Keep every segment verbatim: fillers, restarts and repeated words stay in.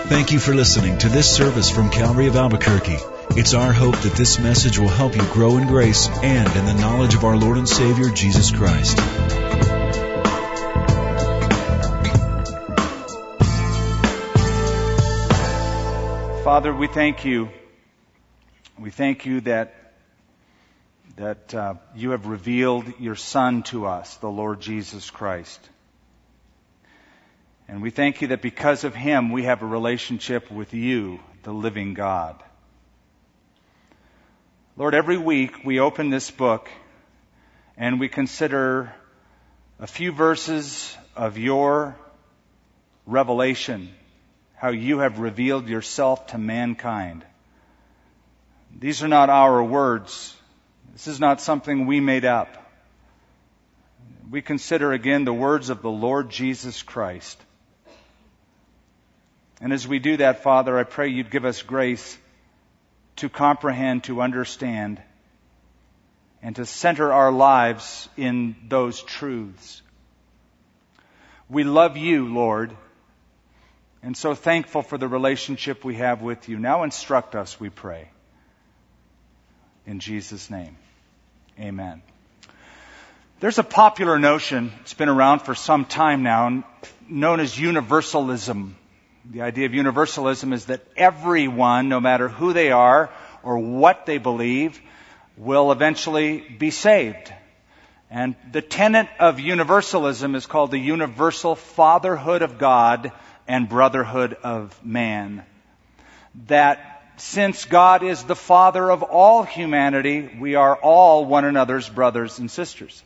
Thank you for listening to this service from Calvary of Albuquerque. It's our hope that this message will help you grow in grace and in the knowledge of our Lord and Savior, Jesus Christ. Father, we thank you. We thank you that that uh, you have revealed your Son to us, the Lord Jesus Christ. And we thank you that because of him, we have a relationship with you, the living God. Lord, every week we open this book and we consider a few verses of your revelation, how you have revealed yourself to mankind. These are not our words. This is not something we made up. We consider again the words of the Lord Jesus Christ. And as we do that, Father, I pray you'd give us grace to comprehend, to understand, and to center our lives in those truths. We love you, Lord, and so thankful for the relationship we have with you. Now instruct us, we pray. In Jesus' name, amen. There's a popular notion, it's been around for some time now, known as universalism. The idea of universalism is that everyone, no matter who they are or what they believe, will eventually be saved. And the tenet of universalism is called the universal fatherhood of God and brotherhood of man. That since God is the Father of all humanity, we are all one another's brothers and sisters.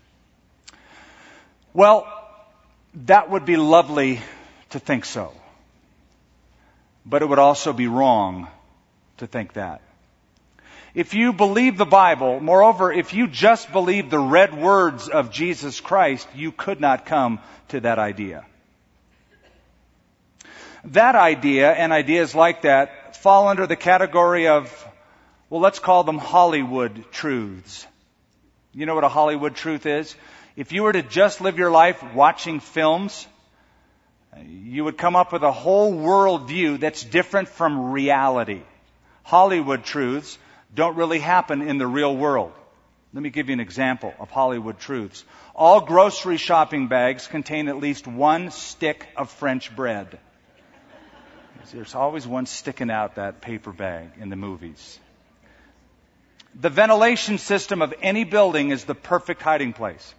Well, that would be lovely to think so. But it would also be wrong to think that. If you believe the Bible, moreover, if you just believe the read words of Jesus Christ, you could not come to that idea. That idea and ideas like that fall under the category of, well, let's call them Hollywood truths. You know what a Hollywood truth is? If you were to just live your life watching films, you would come up with a whole worldview that's different from reality. Hollywood truths don't really happen in the real world. Let me give you an example of Hollywood truths. All grocery shopping bags contain at least one stick of French bread. There's always one sticking out that paper bag in the movies. The ventilation system of any building is the perfect hiding place.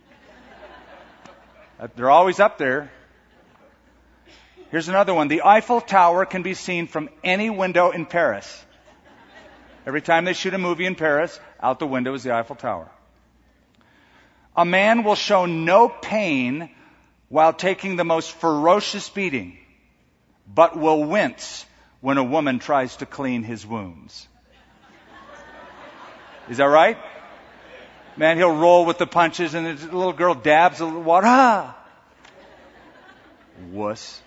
They're always up there. Here's another one. The Eiffel Tower can be seen from any window in Paris. Every time they shoot a movie in Paris, out the window is the Eiffel Tower. A man will show no pain while taking the most ferocious beating, but will wince when a woman tries to clean his wounds. Is that right? Man, he'll roll with the punches and the little girl dabs a little water. Ah! Wuss.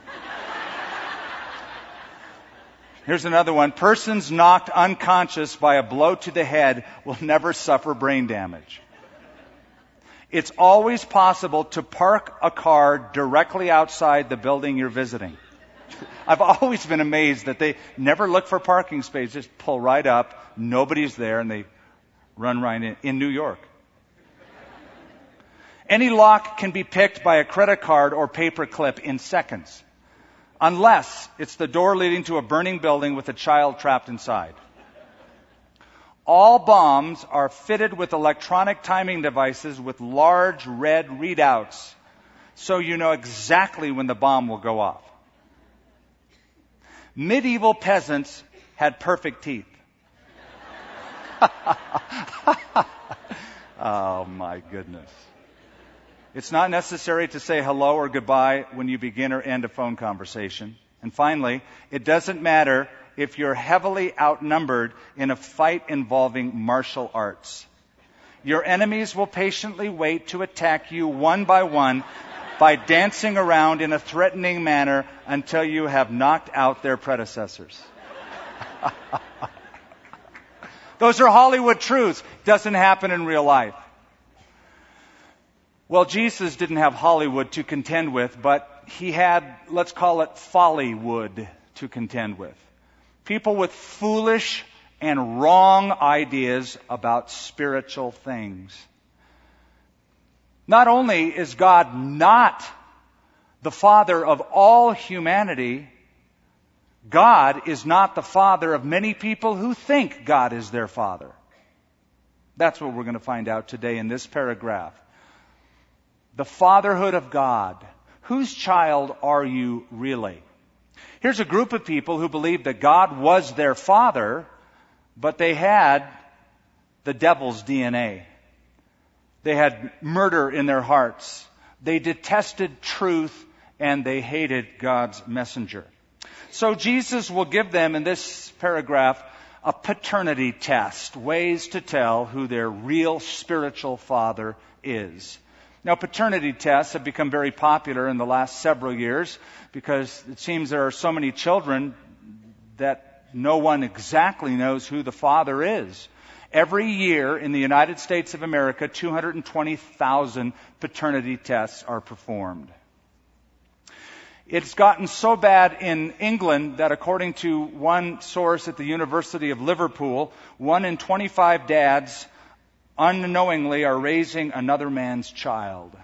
Here's another one. Persons knocked unconscious by a blow to the head will never suffer brain damage. It's always possible to park a car directly outside the building you're visiting. I've always been amazed that they never look for parking space, just pull right up, nobody's there, and they run right in, in New York. Any lock can be picked by a credit card or paper clip in seconds, unless it's the door leading to a burning building with a child trapped inside. All bombs are fitted with electronic timing devices with large red readouts, so you know exactly when the bomb will go off. Medieval peasants had perfect teeth. Oh, my goodness. It's not necessary to say hello or goodbye when you begin or end a phone conversation. And finally, it doesn't matter if you're heavily outnumbered in a fight involving martial arts. Your enemies will patiently wait to attack you one by one by dancing around in a threatening manner until you have knocked out their predecessors. Those are Hollywood truths. Doesn't happen in real life. Well, Jesus didn't have Hollywood to contend with, but he had, let's call it Follywood to contend with. People with foolish and wrong ideas about spiritual things. Not only is God not the Father of all humanity, God is not the Father of many people who think God is their Father. That's what we're going to find out today in this paragraph. The fatherhood of God. Whose child are you really? Here's a group of people who believed that God was their father, but they had the devil's D N A. They had murder in their hearts. They detested truth, and they hated God's messenger. So Jesus will give them in this paragraph a paternity test, ways to tell who their real spiritual father is. Now, paternity tests have become very popular in the last several years because it seems there are so many children that no one exactly knows who the father is. Every year in the United States of America, two hundred twenty thousand paternity tests are performed. It's gotten so bad in England that according to one source at the University of Liverpool, one in twenty-five dads unknowingly are raising another man's child.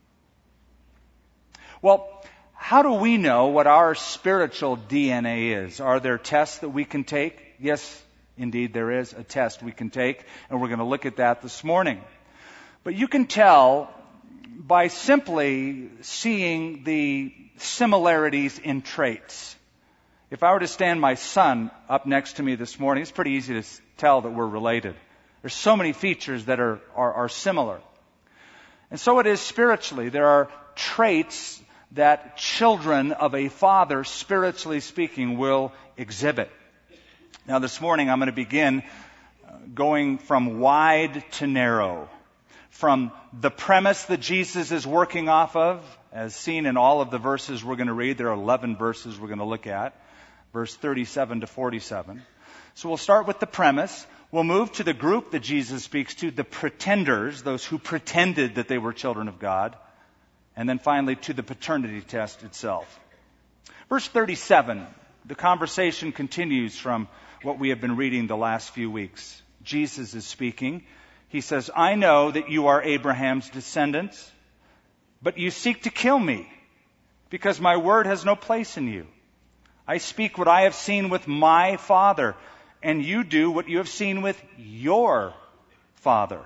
Well, how do we know what our spiritual D N A is? Are there tests that we can take? Yes, indeed, there is a test we can take, and we're going to look at that this morning. But you can tell by simply seeing the similarities in traits. If I were to stand my son up next to me this morning, it's pretty easy to tell that we're related. There's so many features that are, are, are similar. And so it is spiritually. There are traits that children of a father, spiritually speaking, will exhibit. Now this morning I'm going to begin going from wide to narrow. From the premise that Jesus is working off of, as seen in all of the verses we're going to read. There are eleven verses we're going to look at, verse thirty-seven to forty-seven. So we'll start with the premise. We'll move to the group that Jesus speaks to, the pretenders, those who pretended that they were children of God. And then finally to the paternity test itself. Verse thirty-seven, the conversation continues from what we have been reading the last few weeks. Jesus is speaking. He says, I know that you are Abraham's descendants, but you seek to kill me because my word has no place in you. I speak what I have seen with my father, and you do what you have seen with your father.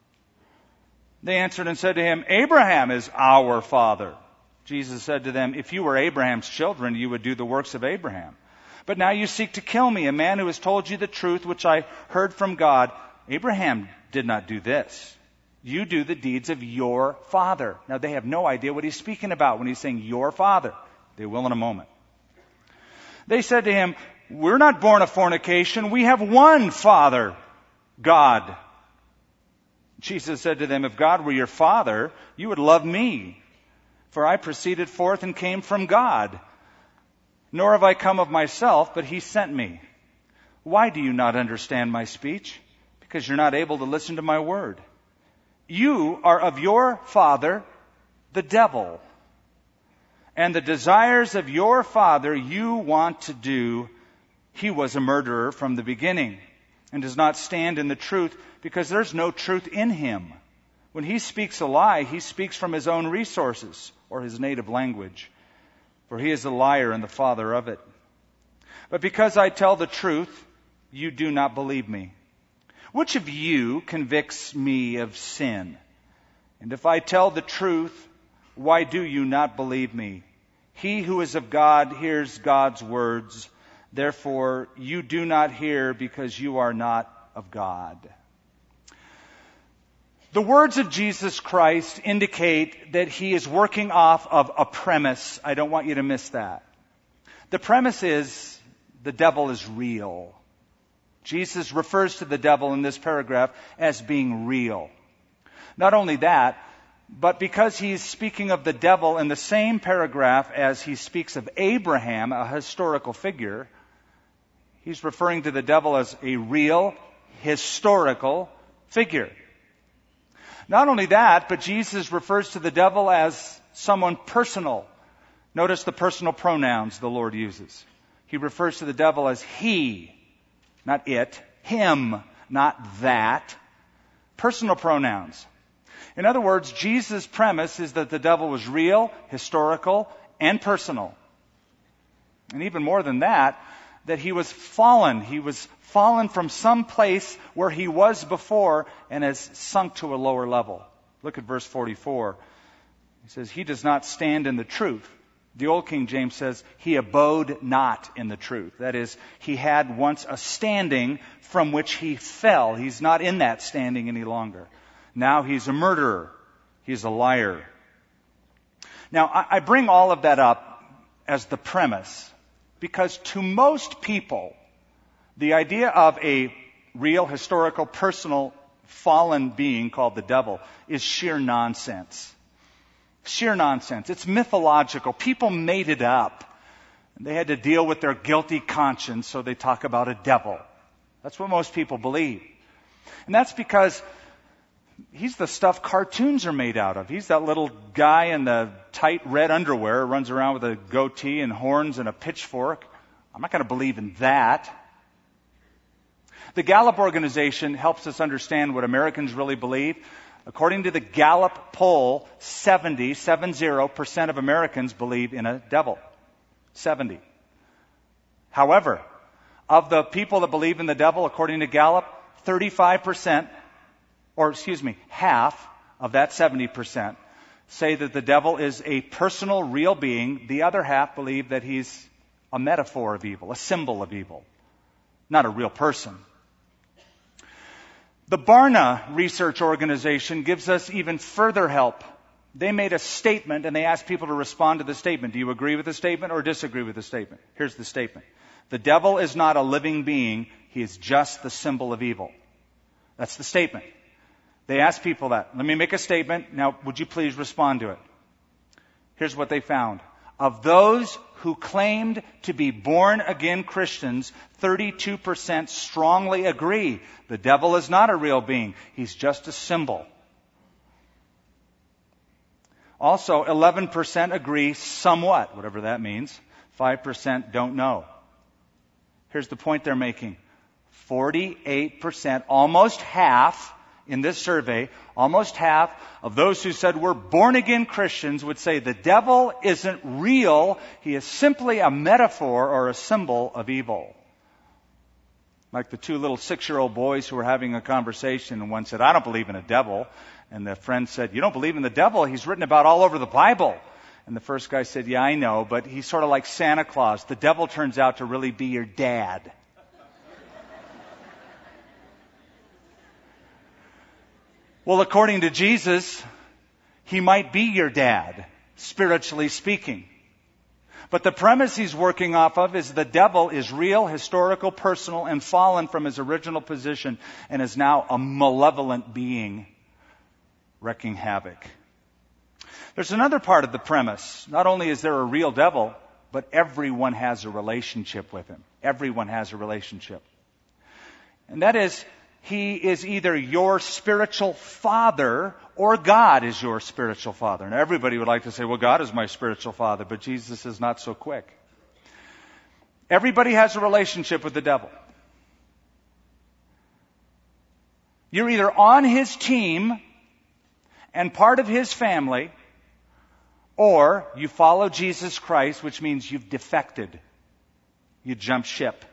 They answered and said to him, Abraham is our father. Jesus said to them, if you were Abraham's children, you would do the works of Abraham. But now you seek to kill me, a man who has told you the truth which I heard from God. Abraham did not do this. You do the deeds of your father. Now they have no idea what he's speaking about when he's saying your father. They will in a moment. They said to him, we're not born of fornication. We have one Father, God. Jesus said to them, if God were your father, you would love me. For I proceeded forth and came from God. Nor have I come of myself, but he sent me. Why do you not understand my speech? Because you're not able to listen to my word. You are of your father, the devil. And the desires of your father you want to do. He was a murderer from the beginning and does not stand in the truth because there's no truth in him. When he speaks a lie, he speaks from his own resources or his native language, for he is a liar and the father of it. But because I tell the truth, you do not believe me. Which of you convicts me of sin? And if I tell the truth, why do you not believe me? He who is of God hears God's words. Therefore, you do not hear because you are not of God. The words of Jesus Christ indicate that he is working off of a premise. I don't want you to miss that. The premise is the devil is real. Jesus refers to the devil in this paragraph as being real. Not only that, but because he's speaking of the devil in the same paragraph as he speaks of Abraham, a historical figure, he's referring to the devil as a real, historical figure. Not only that, but Jesus refers to the devil as someone personal. Notice the personal pronouns the Lord uses. He refers to the devil as he, not it, him, not that. Personal pronouns. In other words, Jesus' premise is that the devil was real, historical, and personal. And even more than that, that he was fallen. He was fallen from some place where he was before and has sunk to a lower level. Look at verse forty-four. He says, he does not stand in the truth. The Old King James says, he abode not in the truth. That is, he had once a standing from which he fell. He's not in that standing any longer. Now he's a murderer. He's a liar. Now, I bring all of that up as the premise because to most people, the idea of a real, historical, personal, fallen being called the devil is sheer nonsense. Sheer nonsense. It's mythological. People made it up. They had to deal with their guilty conscience, so they talk about a devil. That's what most people believe. And that's because he's the stuff cartoons are made out of. He's that little guy in the tight red underwear who runs around with a goatee and horns and a pitchfork. I'm not going to believe in that. The Gallup organization helps us understand what Americans really believe. According to the Gallup poll, seventy, seven zero percent of Americans believe in a devil. seventy. However, of the people that believe in the devil, according to Gallup, thirty-five percent, or excuse me, half of that seventy percent say that the devil is a personal, real being. The other half believe that he's a metaphor of evil, a symbol of evil, not a real person. The Barna Research Organization gives us even further help. They made a statement and they asked people to respond to the statement. Do you agree with the statement or disagree with the statement? Here's the statement. The devil is not a living being. He is just the symbol of evil. That's the statement. They asked people that. Let me make a statement. Now, would you please respond to it? Here's what they found. Of those who claimed to be born-again Christians, thirty-two percent strongly agree the devil is not a real being. He's just a symbol. Also, eleven percent agree somewhat, whatever that means. five percent don't know. Here's the point they're making. forty-eight percent, almost half, in this survey, almost half of those who said we're born-again Christians would say the devil isn't real. He is simply a metaphor or a symbol of evil. Like the two little six-year-old boys who were having a conversation, and one said, I don't believe in a devil. And the friend said, you don't believe in the devil? He's written about all over the Bible. And the first guy said, yeah, I know, but he's sort of like Santa Claus. The devil turns out to really be your dad. Well, according to Jesus, he might be your dad, spiritually speaking. But the premise he's working off of is the devil is real, historical, personal, and fallen from his original position and is now a malevolent being wreaking havoc. There's another part of the premise. Not only is there a real devil, but everyone has a relationship with him. Everyone has a relationship. And that is, he is either your spiritual father or God is your spiritual father. And everybody would like to say, well, God is my spiritual father, but Jesus is not so quick. Everybody has a relationship with the devil. You're either on his team and part of his family, or you follow Jesus Christ, which means you've defected. You jump ship.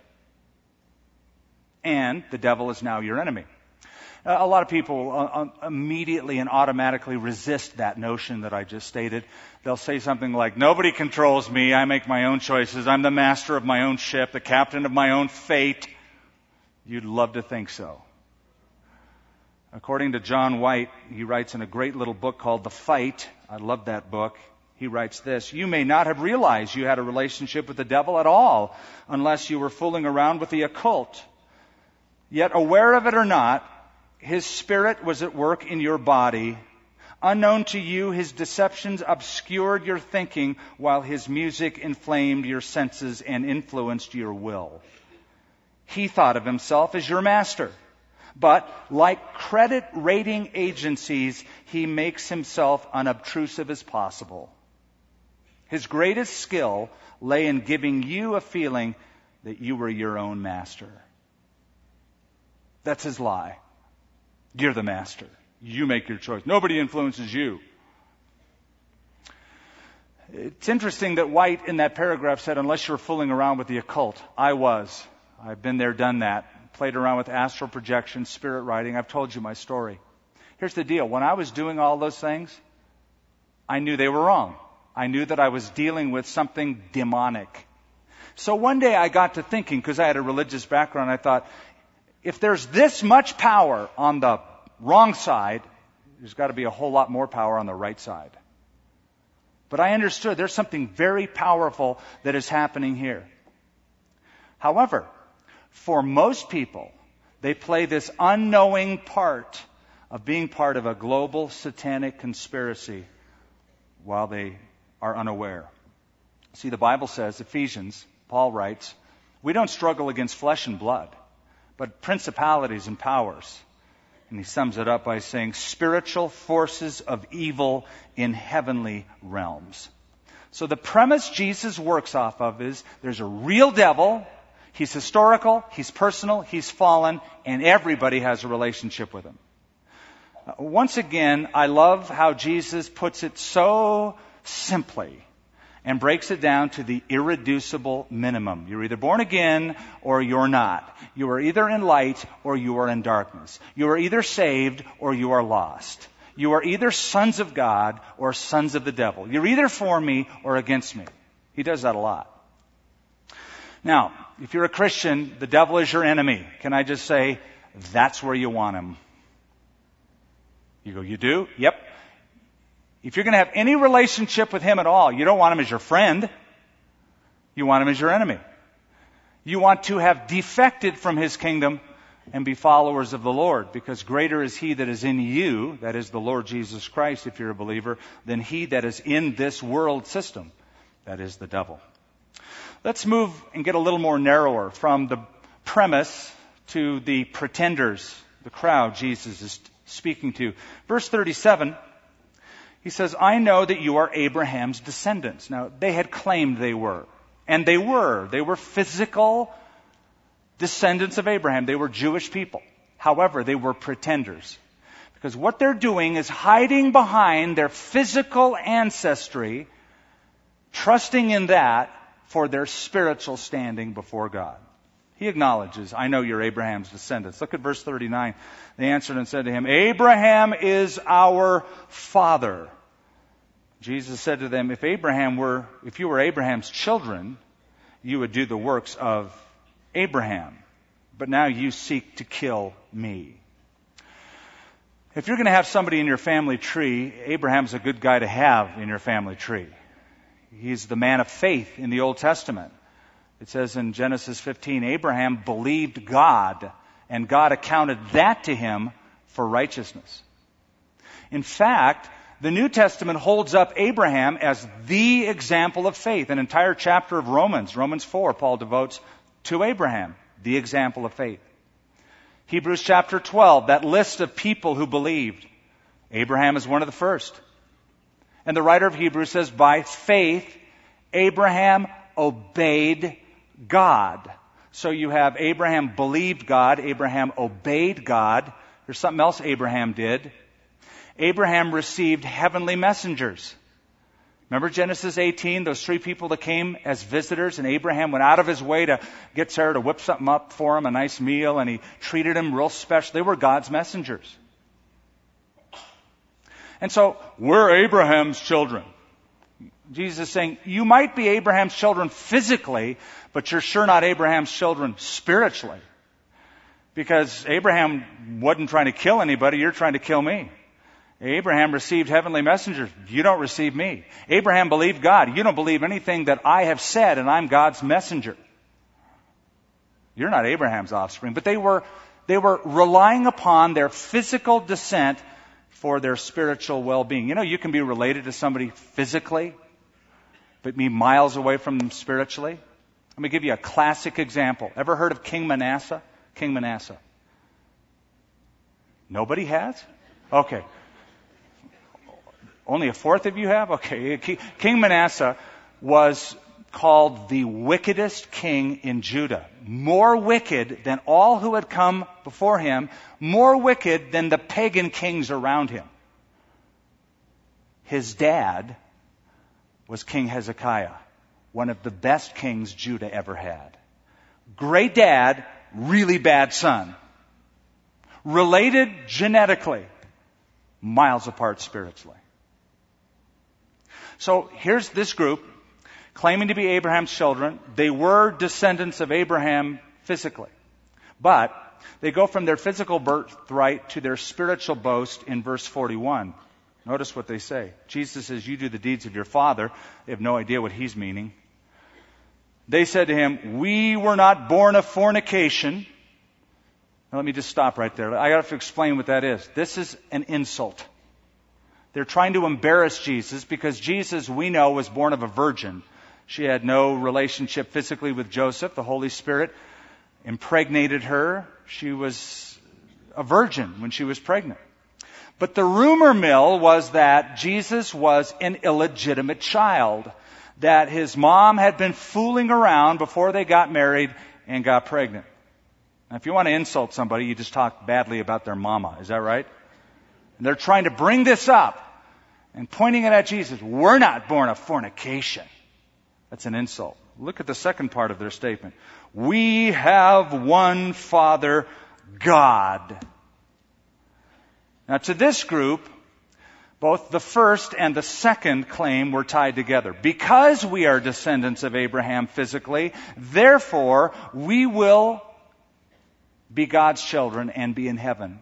And the devil is now your enemy. Uh, a lot of people uh, immediately and automatically resist that notion that I just stated. They'll say something like, nobody controls me, I make my own choices, I'm the master of my own ship, the captain of my own fate. You'd love to think so. According to John White, he writes in a great little book called The Fight. I love that book. He writes this, you may not have realized you had a relationship with the devil at all unless you were fooling around with the occult. Yet, aware of it or not, his spirit was at work in your body. Unknown to you, his deceptions obscured your thinking while his music inflamed your senses and influenced your will. He thought of himself as your master. But, like credit rating agencies, he makes himself unobtrusive as possible. His greatest skill lay in giving you a feeling that you were your own master. That's his lie. You're the master. You make your choice. Nobody influences you. It's interesting that White in that paragraph said, unless you're fooling around with the occult. I was. I've been there, done that. Played around with astral projection, spirit writing. I've told you my story. Here's the deal. When I was doing all those things, I knew they were wrong. I knew that I was dealing with something demonic. So one day I got to thinking, because I had a religious background, I thought, if there's this much power on the wrong side, there's got to be a whole lot more power on the right side. But I understood there's something very powerful that is happening here. However, for most people, they play this unknowing part of being part of a global satanic conspiracy while they are unaware. See, the Bible says, Ephesians, Paul writes, we don't struggle against flesh and blood, but principalities and powers. And he sums it up by saying, spiritual forces of evil in heavenly realms. So the premise Jesus works off of is there's a real devil. He's historical, he's personal, he's fallen, and everybody has a relationship with him. Uh, once again, I love how Jesus puts it so simply and breaks it down to the irreducible minimum. You're either born again or you're not. You are either in light or you are in darkness. You are either saved or you are lost. You are either sons of God or sons of the devil. You're either for me or against me. He does that a lot. Now, if you're a Christian, the devil is your enemy. Can I just say, that's where you want him? You go, you do? Yep. If you're going to have any relationship with him at all, you don't want him as your friend. You want him as your enemy. You want to have defected from his kingdom and be followers of the Lord, because greater is he that is in you, that is the Lord Jesus Christ, if you're a believer, than he that is in this world system, that is the devil. Let's move and get a little more narrower from the premise to the pretenders, the crowd Jesus is speaking to. Verse thirty-seven, he says, I know that you are Abraham's descendants. Now, they had claimed they were. And they were. They were physical descendants of Abraham. They were Jewish people. However, they were pretenders. Because what they're doing is hiding behind their physical ancestry, trusting in that for their spiritual standing before God. He acknowledges, I know you're Abraham's descendants. Look at verse thirty-nine. They answered and said to him, Abraham is our father. Jesus said to them, if Abraham were, if you were Abraham's children, you would do the works of Abraham. But now you seek to kill me. If you're going to have somebody in your family tree, Abraham's a good guy to have in your family tree. He's the man of faith in the Old Testament. It says in Genesis fifteen, Abraham believed God, and God accounted that to him for righteousness. In fact, the New Testament holds up Abraham as the example of faith. An entire chapter of Romans, Romans four, Paul devotes to Abraham, the example of faith. Hebrews chapter twelve, that list of people who believed. Abraham is one of the first. And the writer of Hebrews says, by faith, Abraham obeyed God. So you have Abraham believed God, Abraham obeyed God. There's something else Abraham did. Abraham received heavenly messengers. Remember Genesis eighteen, those three people that came as visitors, and Abraham went out of his way to get Sarah to whip something up for him, a nice meal, and he treated them real special. They were God's messengers. And so, we're Abraham's children. Jesus is saying, you might be Abraham's children physically, but you're sure not Abraham's children spiritually. Because Abraham wasn't trying to kill anybody, you're trying to kill me. Abraham received heavenly messengers. You don't receive me. Abraham believed God. You don't believe anything that I have said, and I'm God's messenger. You're not Abraham's offspring. But they were, they were relying upon their physical descent for their spiritual well-being. You know, you can be related to somebody physically, but be miles away from them spiritually. Let me give you a classic example. Ever heard of King Manasseh? King Manasseh. Nobody has? Okay. Only a fourth of you have? Okay. King Manasseh was called the wickedest king in Judah. More wicked than all who had come before him, more wicked than the pagan kings around him. His dad was King Hezekiah, one of the best kings Judah ever had. Great dad, really bad son. Related genetically, miles apart spiritually. So here's this group claiming to be Abraham's children. They were descendants of Abraham physically. But they go from their physical birthright to their spiritual boast in verse forty-one. Notice what they say. Jesus says, you do the deeds of your father. They have no idea what he's meaning. They said to him, we were not born of fornication. Now, let me just stop right there. I have to explain what that is. This is an insult. They're trying to embarrass Jesus because Jesus, we know, was born of a virgin. She had no relationship physically with Joseph. The Holy Spirit impregnated her. She was a virgin when she was pregnant. But the rumor mill was that Jesus was an illegitimate child, that his mom had been fooling around before they got married and got pregnant. Now, if you want to insult somebody, you just talk badly about their mama. Is that right? And they're trying to bring this up and pointing it at Jesus. We're not born of fornication. That's an insult. Look at the second part of their statement. We have one Father, God. Now, to this group, both the first and the second claim were tied together. Because we are descendants of Abraham physically, therefore we will be God's children and be in heaven.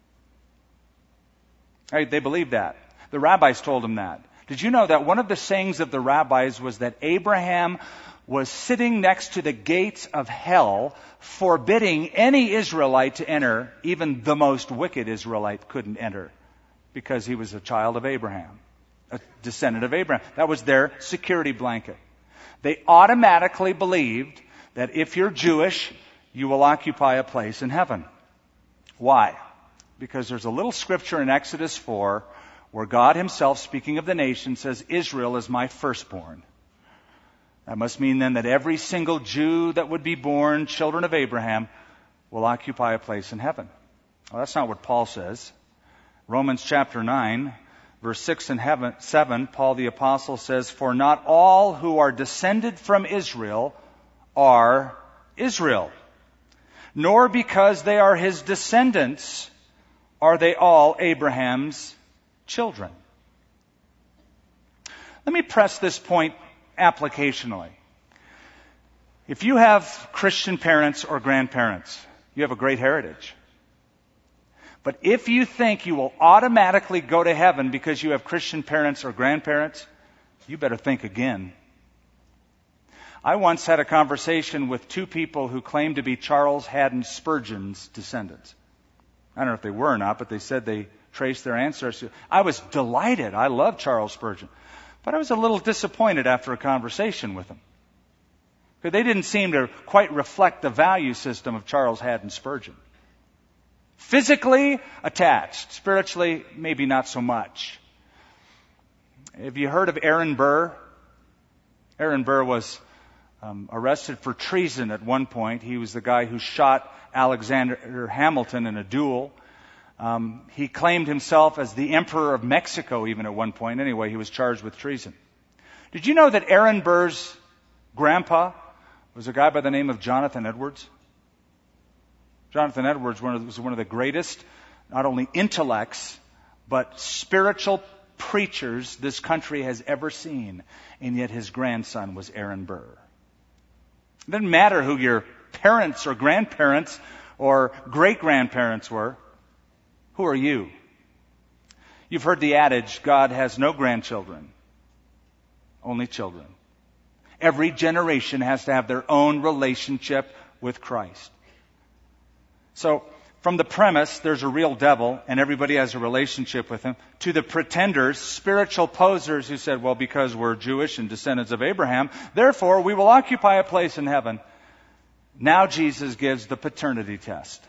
Right? They believed that. The rabbis told them that. Did you know that one of the sayings of the rabbis was that Abraham was sitting next to the gates of hell, forbidding any Israelite to enter? Even the most wicked Israelite couldn't enter because he was a child of Abraham, a descendant of Abraham. That was their security blanket. They automatically believed that if you're Jewish, you will occupy a place in heaven. Why? Because there's a little scripture in Exodus four where God himself, speaking of the nation, says, Israel is my firstborn. That must mean then that every single Jew that would be born, children of Abraham, will occupy a place in heaven. Well, that's not what Paul says. Romans chapter nine, verse six and seven, Paul the Apostle says, for not all who are descended from Israel are Israel, nor because they are his descendants are they all Abraham's children. Let me press this point applicationally. If you have Christian parents or grandparents, you have a great heritage. But if you think you will automatically go to heaven because you have Christian parents or grandparents, you better think again. I once had a conversation with two people who claimed to be Charles Haddon Spurgeon's descendants. I don't know if they were or not, but they said they traced their ancestors. I was delighted. I love Charles Spurgeon. But I was a little disappointed after a conversation with them. Because they didn't seem to quite reflect the value system of Charles Haddon Spurgeon. Physically attached. Spiritually, maybe not so much. Have you heard of Aaron Burr? Aaron Burr was um, arrested for treason at one point. He was the guy who shot Alexander Hamilton in a duel. Um, he claimed himself as the Emperor of Mexico even at one point. Anyway, he was charged with treason. Did you know that Aaron Burr's grandpa was a guy by the name of Jonathan Edwards? Jonathan Edwards was one of the greatest, not only intellects, but spiritual preachers this country has ever seen. And yet his grandson was Aaron Burr. It didn't matter who your parents or grandparents or great-grandparents were. Who are you? You've heard the adage, God has no grandchildren, only children. Every generation has to have their own relationship with Christ. So, from the premise, there's a real devil and everybody has a relationship with him, to the pretenders, spiritual posers who said, well, because we're Jewish and descendants of Abraham, therefore we will occupy a place in heaven. Now Jesus gives the paternity test.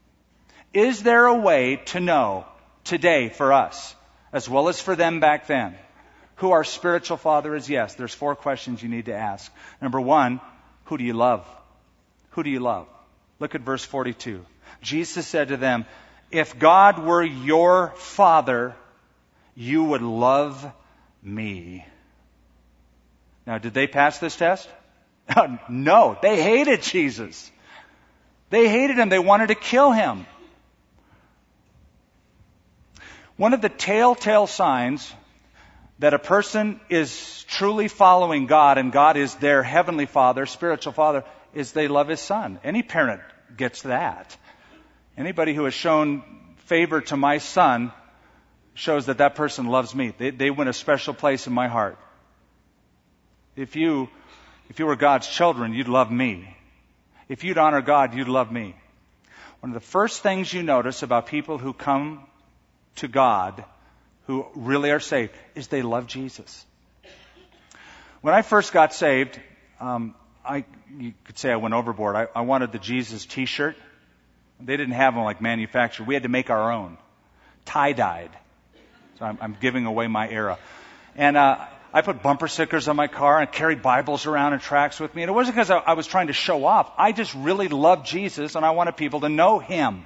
Is there a way to know today for us, as well as for them back then, who our spiritual Father is? Yes. There's four questions you need to ask. Number one, who do you love? Who do you love? Look at verse forty-two. Jesus said to them, if God were your Father, you would love me. Now, did they pass this test? No, they hated Jesus. They hated him. They wanted to kill him. One of the telltale signs that a person is truly following God and God is their heavenly Father, spiritual Father, is they love his Son. Any parent gets that. Anybody who has shown favor to my son shows that that person loves me. They, they win a special place in my heart. If you, if you were God's children, you'd love me. If you'd honor God, you'd love me. One of the first things you notice about people who come to God, who really are saved, is they love Jesus. When I first got saved, um, I you could say I went overboard. I, I wanted the Jesus T-shirt. They didn't have them like manufactured. We had to make our own, tie-dyed. So I'm, I'm giving away my era. And uh, I put bumper stickers on my car and carried Bibles around in tracks with me. And it wasn't because I, I was trying to show off. I just really loved Jesus, and I wanted people to know him.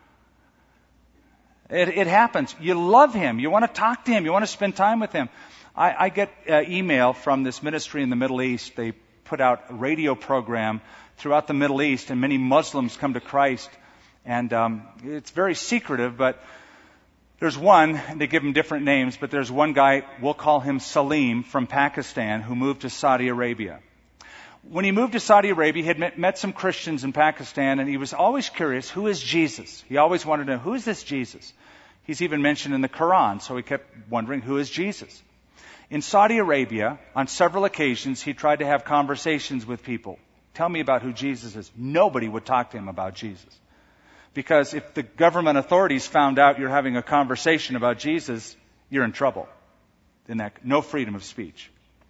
It, it happens. You love him. You want to talk to him. You want to spend time with him. I, I get uh, email from this ministry in the Middle East. They put out a radio program throughout the Middle East, and many Muslims come to Christ. And um, it's very secretive, but there's one, and they give him different names, but there's one guy, we'll call him Salim, from Pakistan, who moved to Saudi Arabia. When he moved to Saudi Arabia, he had met, met some Christians in Pakistan, and he was always curious, who is Jesus? He always wanted to know, who is this Jesus? He's even mentioned in the Quran, so he kept wondering, who is Jesus? In Saudi Arabia, on several occasions, he tried to have conversations with people. Tell me about who Jesus is. Nobody would talk to him about Jesus. Because if the government authorities found out you're having a conversation about Jesus, you're in trouble. Then that, no freedom of speech.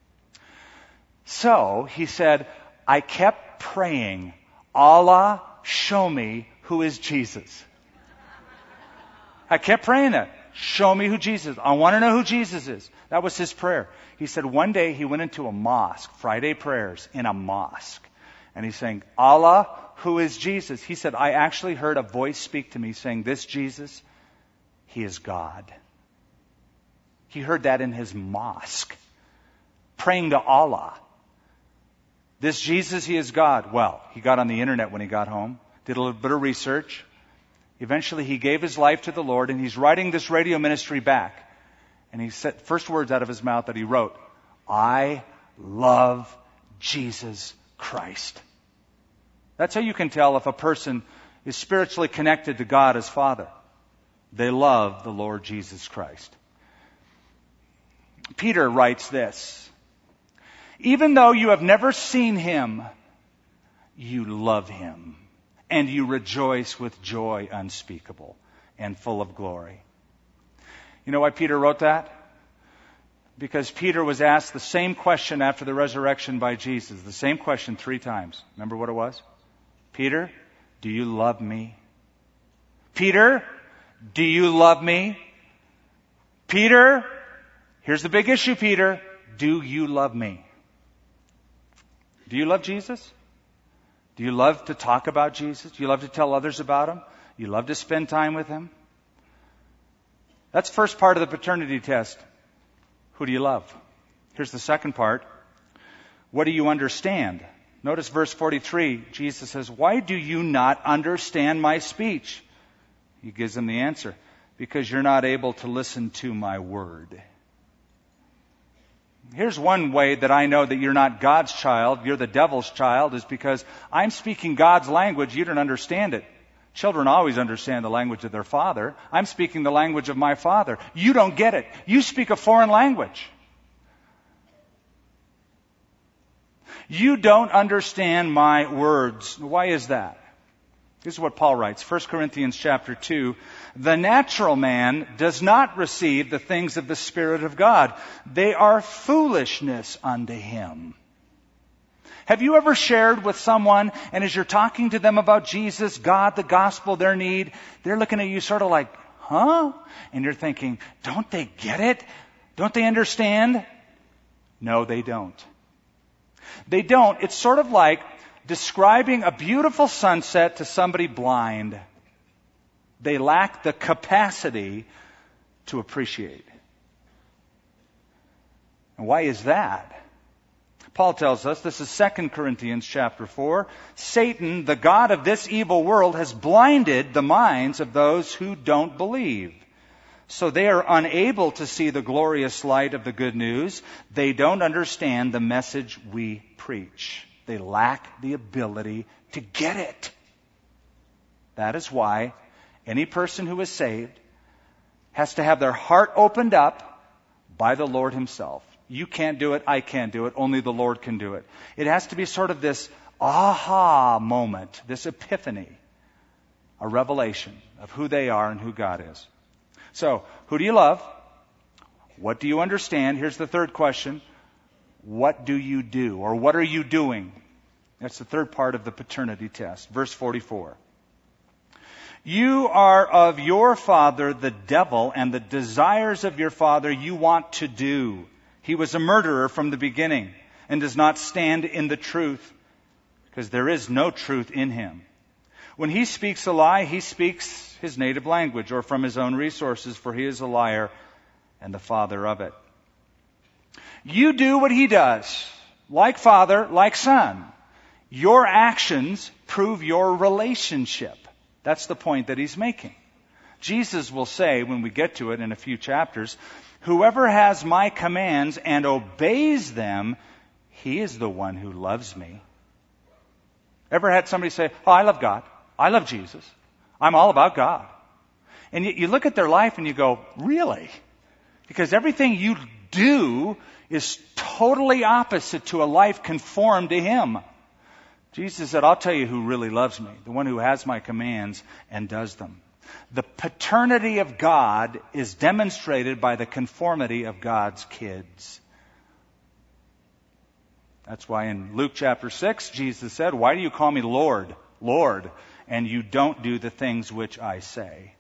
So he said, I kept praying, Allah, show me who is Jesus. I kept praying that. Show me who Jesus is. I want to know who Jesus is. That was his prayer. He said one day he went into a mosque, Friday prayers in a mosque. And he's saying, Allah, who is Jesus? He said, I actually heard a voice speak to me saying, this Jesus, he is God. He heard that in his mosque, praying to Allah. This Jesus, he is God. Well, he got on the internet when he got home, did a little bit of research. Eventually he gave his life to the Lord, and he's writing this radio ministry back. And he said, first words out of his mouth that he wrote, I love Jesus Christ. That's how you can tell if a person is spiritually connected to God as Father. They love the Lord Jesus Christ. Peter writes this, even though you have never seen him, you love him, and you rejoice with joy unspeakable and full of glory. You know why Peter wrote that? Because Peter was asked the same question after the resurrection by Jesus. The same question three times. Remember what it was? Peter, do you love me? Peter, do you love me? Peter, here's the big issue, Peter. Do you love me? Do you love Jesus? Do you love to talk about Jesus? Do you love to tell others about him? You love to spend time with him? That's the first part of the paternity test. Who do you love? Here's the second part. What do you understand? Notice verse forty-three. Jesus says, why do you not understand my speech? He gives them the answer. Because you're not able to listen to my word. Here's one way that I know that you're not God's child, you're the devil's child, is because I'm speaking God's language, you don't understand it. Children always understand the language of their father. I'm speaking the language of my Father. You don't get it. You speak a foreign language. You don't understand my words. Why is that? This is what Paul writes, First Corinthians chapter two. The natural man does not receive the things of the Spirit of God. They are foolishness unto him. Have you ever shared with someone, and as you're talking to them about Jesus, God, the gospel, their need, they're looking at you sort of like, huh? And you're thinking, don't they get it? Don't they understand? No, they don't. They don't. It's sort of like describing a beautiful sunset to somebody blind. They lack the capacity to appreciate. And why is that? Paul tells us, this is Second Corinthians chapter four, Satan, the god of this evil world, has blinded the minds of those who don't believe. So they are unable to see the glorious light of the good news. They don't understand the message we preach. They lack the ability to get it. That is why any person who is saved has to have their heart opened up by the Lord himself. You can't do it, I can't do it, only the Lord can do it. It has to be sort of this aha moment, this epiphany, a revelation of who they are and who God is. So, who do you love? What do you understand? Here's the third question. What do you do? Or what are you doing? That's the third part of the paternity test. Verse forty-four. You are of your father, the devil, and the desires of your father you want to do. He was a murderer from the beginning and does not stand in the truth, because there is no truth in him. When he speaks a lie, he speaks his native language or from his own resources, for he is a liar and the father of it. You do what he does, like father, like son. Your actions prove your relationship. That's the point that he's making. Jesus will say, when we get to it in a few chapters, whoever has my commands and obeys them, he is the one who loves me. Ever had somebody say, oh, I love God. I love Jesus. I'm all about God. And you, you look at their life and you go, really? Because everything you do is totally opposite to a life conformed to him. Jesus said, I'll tell you who really loves me, the one who has my commands and does them. The paternity of God is demonstrated by the conformity of God's kids. That's why in Luke chapter six, Jesus said, why do you call me Lord, Lord, and you don't do the things which I say?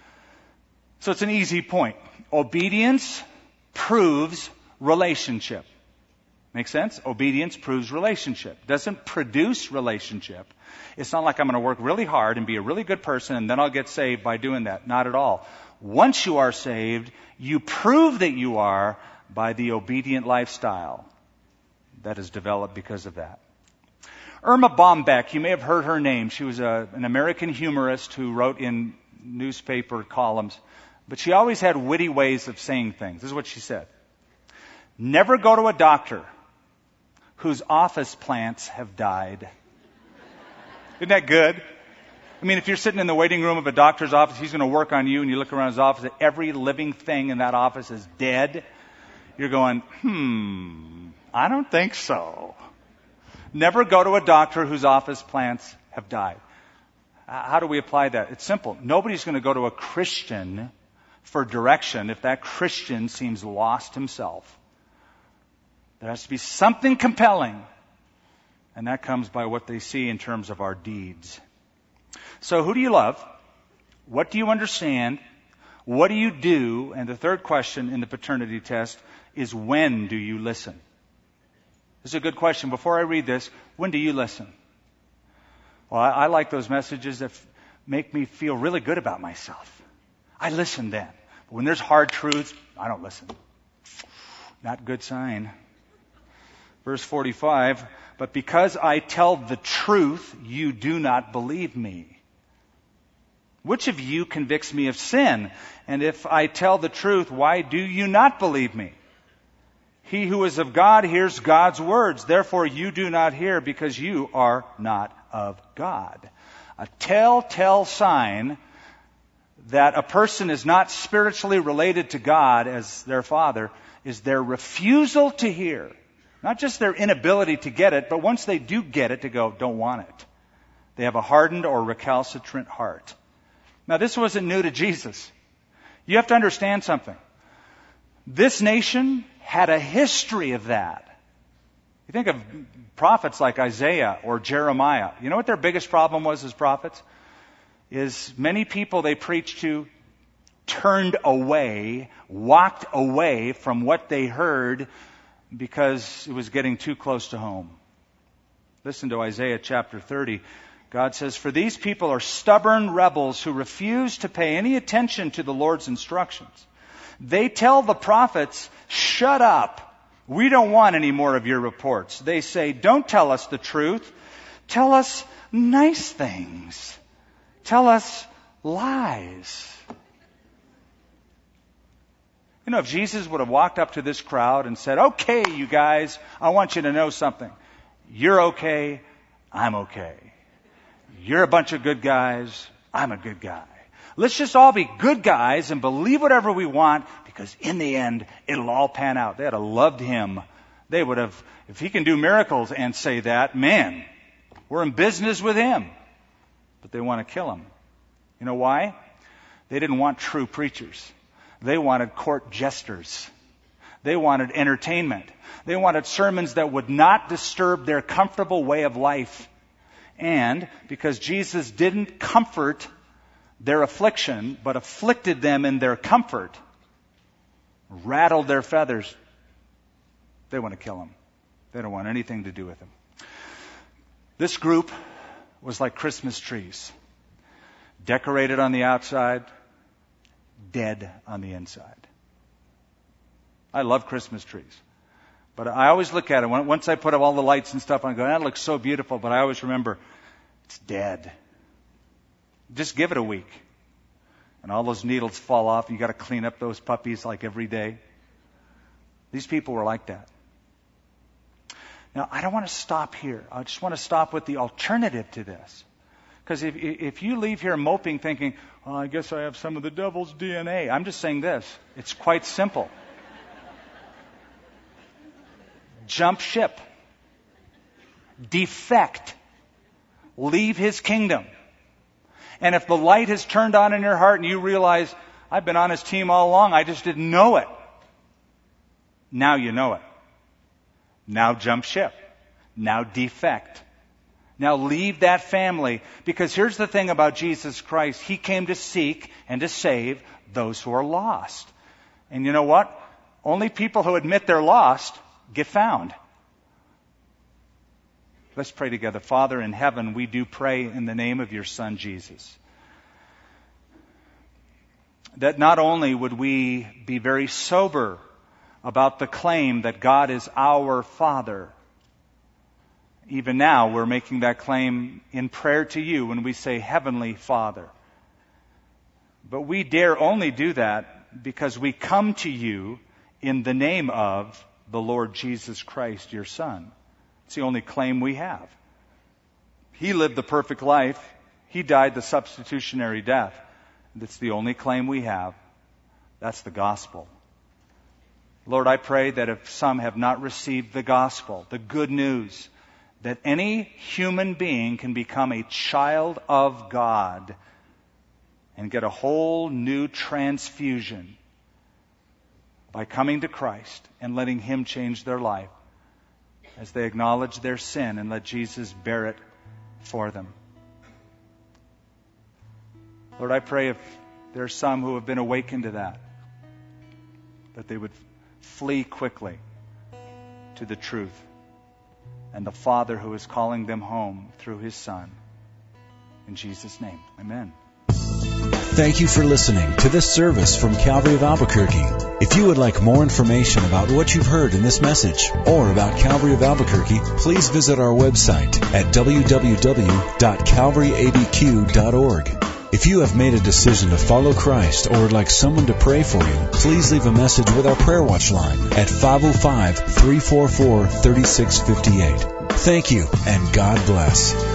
So it's an easy point. Obedience proves relationship. Make sense? Obedience proves relationship. Doesn't produce relationship. It's not like I'm going to work really hard and be a really good person and then I'll get saved by doing that. Not at all. Once you are saved, you prove that you are by the obedient lifestyle that is developed because of that. Irma Bombeck, you may have heard her name. She was a, an American humorist who wrote in newspaper columns. But she always had witty ways of saying things. This is what she said. Never go to a doctor whose office plants have died. Isn't that good? I mean, if you're sitting in the waiting room of a doctor's office, he's going to work on you, and you look around his office, and every living thing in that office is dead. You're going, hmm, I don't think so. Never go to a doctor whose office plants have died. How do we apply that? It's simple. Nobody's going to go to a Christian for direction if that Christian seems lost himself. There has to be something compelling. And that comes by what they see in terms of our deeds. So who do you love? What do you understand? What do you do? And the third question in the paternity test is, when do you listen? This is a good question. Before I read this, when do you listen? Well, I, I like those messages that f- make me feel really good about myself. I listen then. But when there's hard truths, I don't listen. Not a good sign. Verse forty-five, but because I tell the truth, you do not believe me. Which of you convicts me of sin? And if I tell the truth, why do you not believe me? He who is of God hears God's words. Therefore you do not hear, because you are not of God. A telltale sign that a person is not spiritually related to God as their Father is their refusal to hear. Not just their inability to get it, but once they do get it, to go, don't want it. They have a hardened or recalcitrant heart. Now, this wasn't new to Jesus. You have to understand something. This nation had a history of that. You think of prophets like Isaiah or Jeremiah. You know what their biggest problem was as prophets? Is many people they preached to turned away, walked away from what they heard because it was getting too close to home. Listen to Isaiah chapter thirty. God says, "For these people are stubborn rebels who refuse to pay any attention to the Lord's instructions. They tell the prophets, 'Shut up. We don't want any more of your reports.' They say, 'Don't tell us the truth. Tell us nice things. Tell us lies.'" You know, if Jesus would have walked up to this crowd and said, "Okay, you guys, I want you to know something. You're okay. I'm okay. You're a bunch of good guys. I'm a good guy. Let's just all be good guys and believe whatever we want, because in the end, it'll all pan out." They'd have loved him. They would have, if he can do miracles and say that, man, we're in business with him. But they want to kill him. You know why? They didn't want true preachers. They wanted court jesters. They wanted entertainment. They wanted sermons that would not disturb their comfortable way of life. And because Jesus didn't comfort their affliction, but afflicted them in their comfort, rattled their feathers, they want to kill him. They don't want anything to do with him. This group was like Christmas trees, decorated on the outside, dead on the inside. I love Christmas trees. But I always look at it, once I put up all the lights and stuff, I go, that looks so beautiful, but I always remember, it's dead. Just give it a week. And all those needles fall off. You got to clean up those puppies like every day. These people were like that. Now, I don't want to stop here. I just want to stop with the alternative to this. Because if, if you leave here moping thinking, well, I guess I have some of the devil's D N A. I'm just saying this. It's quite simple. Jump ship. Defect. Leave his kingdom. And if the light has turned on in your heart and you realize, I've been on his team all along, I just didn't know it. Now you know it. Now jump ship. Now defect. Now leave that family. Because here's the thing about Jesus Christ. He came to seek and to save those who are lost. And you know what? Only people who admit they're lost get found. Let's pray together. Father in heaven, we do pray in the name of your Son, Jesus, that not only would we be very sober about the claim that God is our Father. Even now, we're making that claim in prayer to you when we say, Heavenly Father. But we dare only do that because we come to you in the name of the Lord Jesus Christ, your Son. It's the only claim we have. He lived the perfect life. He died the substitutionary death. That's the only claim we have. That's the gospel. Lord, I pray that if some have not received the gospel, the good news, that any human being can become a child of God and get a whole new transfusion by coming to Christ and letting Him change their life as they acknowledge their sin and let Jesus bear it for them. Lord, I pray if there are some who have been awakened to that, that they would flee quickly to the truth and the Father who is calling them home through His Son. In Jesus' name, amen. Thank you for listening to this service from Calvary of Albuquerque. If you would like more information about what you've heard in this message or about Calvary of Albuquerque, please visit our website at w w w dot calvary a b q dot org. If you have made a decision to follow Christ or would like someone to pray for you, please leave a message with our Prayer Watch line at five oh five, three four four, three six five eight. Thank you, and God bless.